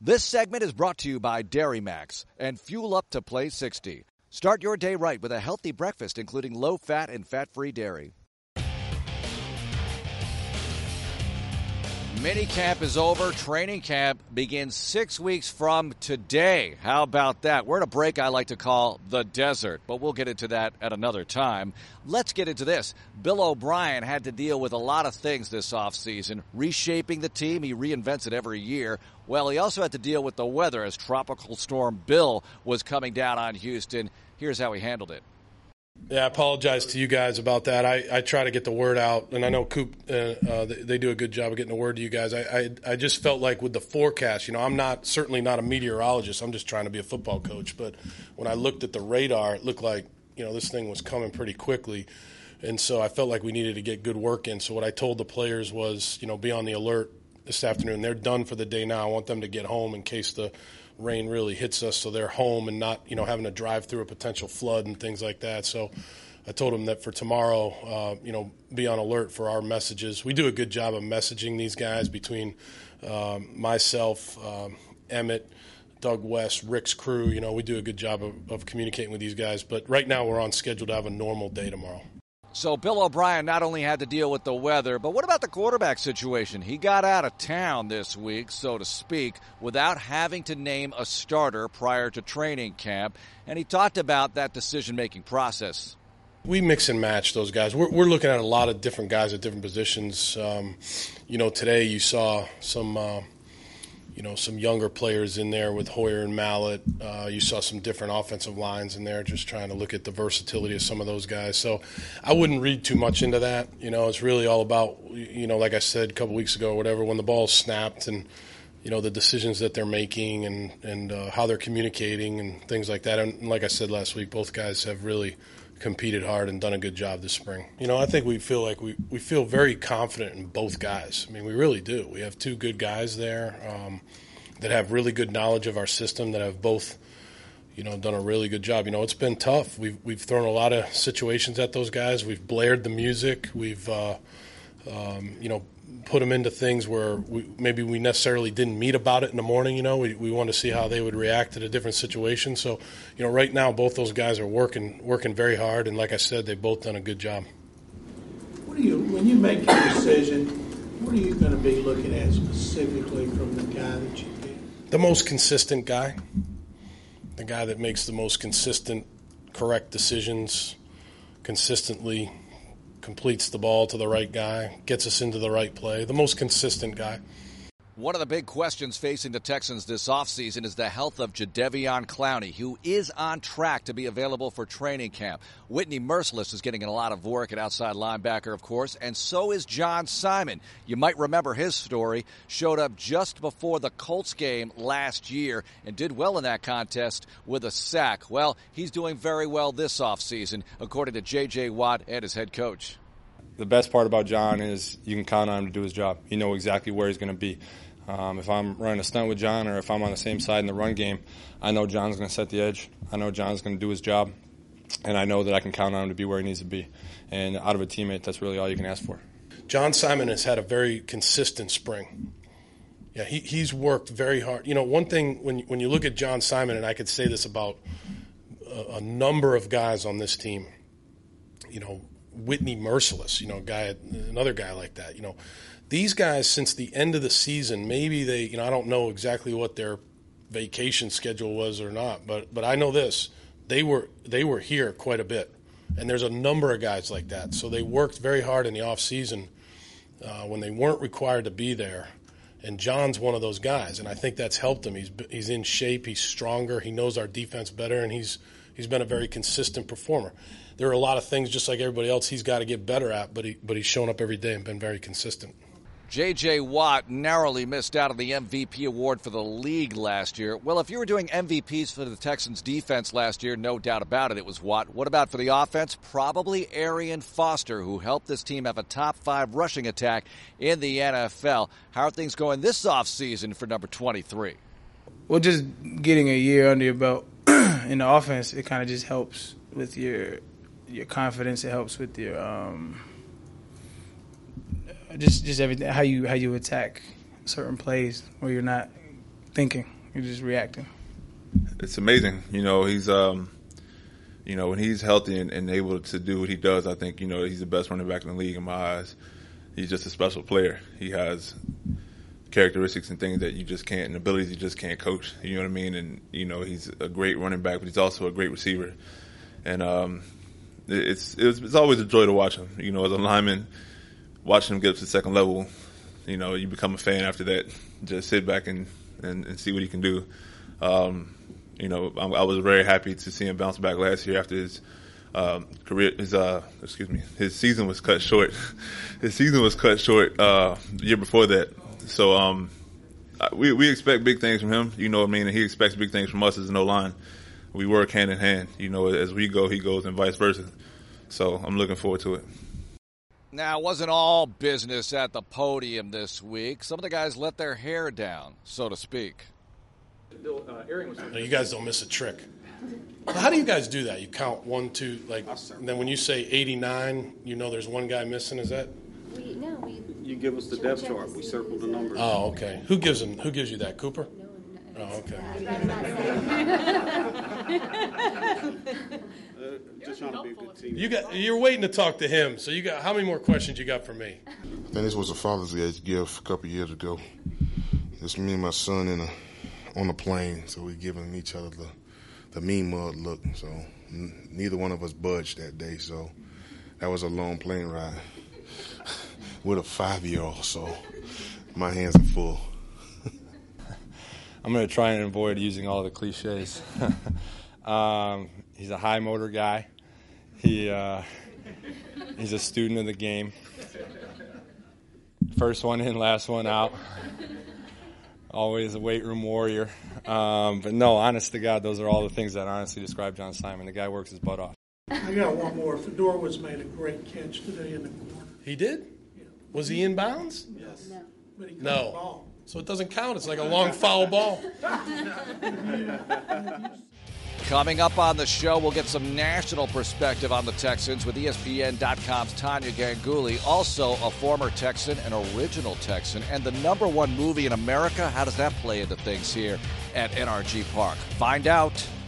This segment is brought to you by Dairy Max and Fuel Up to Play 60. Start your day right with a healthy breakfast, including low-fat and fat-free dairy. Minicamp is over. Training camp begins 6 weeks from today. How about that? We're in a break I like to call the desert, but we'll get into that at another time. Let's get into this. Bill O'Brien had to deal with a lot of things this offseason, reshaping the team. He reinvents it every year. Well, he also had to deal with the weather as Tropical Storm Bill was coming down on Houston. Here's how he handled it. Yeah, I apologize to you guys about that. I try to get the word out, and I know Coop, they do a good job of getting the word to you guys. I just felt like with the forecast, I'm certainly not a meteorologist. I'm just trying to be a football coach. But when I looked at the radar, it looked like, this thing was coming pretty quickly. And so I felt like we needed to get good work in. So what I told the players was, be on the alert this afternoon. They're done for the day now. I want them to get home in case the rain really hits us, so they're home and not, having to drive through a potential flood and things like that. So I told them that for tomorrow, be on alert for our messages. We do a good job of messaging these guys between myself, Emmett, Doug West, Rick's crew. We do a good job of communicating with these guys. But right now we're on schedule to have a normal day tomorrow. So Bill O'Brien not only had to deal with the weather, but what about the quarterback situation? He got out of town this week, so to speak, without having to name a starter prior to training camp, and he talked about that decision-making process. We mix and match those guys. We're looking at a lot of different guys at different positions. Today you saw some younger players in there with Hoyer and Mallett. You saw some different offensive lines in there, just trying to look at the versatility of some of those guys. So I wouldn't read too much into that. It's really all about, like I said a couple weeks ago or whatever, when the ball's snapped and, the decisions that they're making and how they're communicating and things like that. And like I said last week, both guys have really competed hard and done a good job this spring. I think we feel like we feel very confident in both guys. I mean, we really do. We have two good guys there that have really good knowledge of our system, that have both, done a really good job. It's been tough. We've thrown a lot of situations at those guys. We've blared the music. We've, put them into things where we necessarily didn't meet about it in the morning. We wanted to see how they would react to the different situations. So, right now both those guys are working very hard, and like I said, they've both done a good job. When you make your decision, what are you going to be looking at specifically from the guy that you pick? The most consistent guy, the guy that makes the most consistent, correct decisions consistently, completes the ball to the right guy, gets us into the right play, the most consistent guy. One of the big questions facing the Texans this offseason is the health of Jadeveon Clowney, who is on track to be available for training camp. Whitney Merciless is getting a lot of work at outside linebacker, of course, and so is John Simon. You might remember his story. Showed up just before the Colts game last year and did well in that contest with a sack. Well, he's doing very well this offseason, according to J.J. Watt and his head coach. The best part about John is you can count on him to do his job. You know exactly where he's going to be. If I'm running a stunt with John or if I'm on the same side in the run game, I know John's going to set the edge. I know John's going to do his job, and I know that I can count on him to be where he needs to be. And out of a teammate, that's really all you can ask for. John Simon has had a very consistent spring. Yeah, he's worked very hard. One thing, when you look at John Simon, and I could say this about a number of guys on this team, Whitney Merciless, another guy like that. These guys, since the end of the season, maybe they, I don't know exactly what their vacation schedule was or not, but I know this: they were here quite a bit, and there's a number of guys like that. So they worked very hard in the off season when they weren't required to be there. And John's one of those guys, and I think that's helped him. He's in shape, he's stronger, he knows our defense better, and he's been a very consistent performer. There are a lot of things, just like everybody else, he's got to get better at, but he's shown up every day and been very consistent. J.J. Watt narrowly missed out on the MVP award for the league last year. Well, if you were doing MVPs for the Texans defense last year, no doubt about it, it was Watt. What about for the offense? Probably Arian Foster, who helped this team have a top 5 rushing attack in the NFL. How are things going this offseason for number 23? Well, just getting a year under your belt in the offense, it kind of just helps with your confidence. It helps with your just everything, how you attack certain plays where you're not thinking. You're just reacting. It's amazing. He's when he's healthy and able to do what he does, I think, he's the best running back in the league in my eyes. He's just a special player. He has characteristics and things that you just can't, and abilities you just can't coach. You know what I mean? And, he's a great running back, but he's also a great receiver. And it's always a joy to watch him. As a lineman, watching him get up to the second level, you become a fan after that. Just sit back and see what he can do. I was very happy to see him bounce back last year after his his season was cut short. His season was cut short the year before that. So we expect big things from him, and he expects big things from us as an O-line. We work hand in hand. As we go, he goes, and vice versa. So I'm looking forward to it. Now, it wasn't all business at the podium this week. Some of the guys let their hair down, so to speak. You guys don't miss a trick. How do you guys do that? You count 1, 2, and then when you say 89, there's one guy missing. Is that? You give us the depth chart. We circle the numbers. Oh, okay. Who gives you that? Cooper? Oh, okay. Just trying to be a good team. You're waiting to talk to him. So how many more questions you got for me? I think this was a Father's Day gift a couple years ago. It's me and my son on a plane, so we're giving each other the mean mug look. So neither one of us budged that day. So that was a long plane ride with a 5-year-old. So my hands are full. I'm going to try and avoid using all the cliches. He's a high motor guy. He's a student of the game. First one in, last one out. Always a weight room warrior. But no, honest to God, those are all the things that honestly describe John Simon. The guy works his butt off. I got one more. Fedorowicz made a great catch today in the corner. He did? Yeah. Was he in bounds? Yes. No. But he caught No. the ball. So it doesn't count. It's like a long foul ball. Coming up on the show, we'll get some national perspective on the Texans with ESPN.com's Tanya Ganguly, also a former Texan, an original Texan, and the #1 movie in America. How does that play into things here at NRG Park? Find out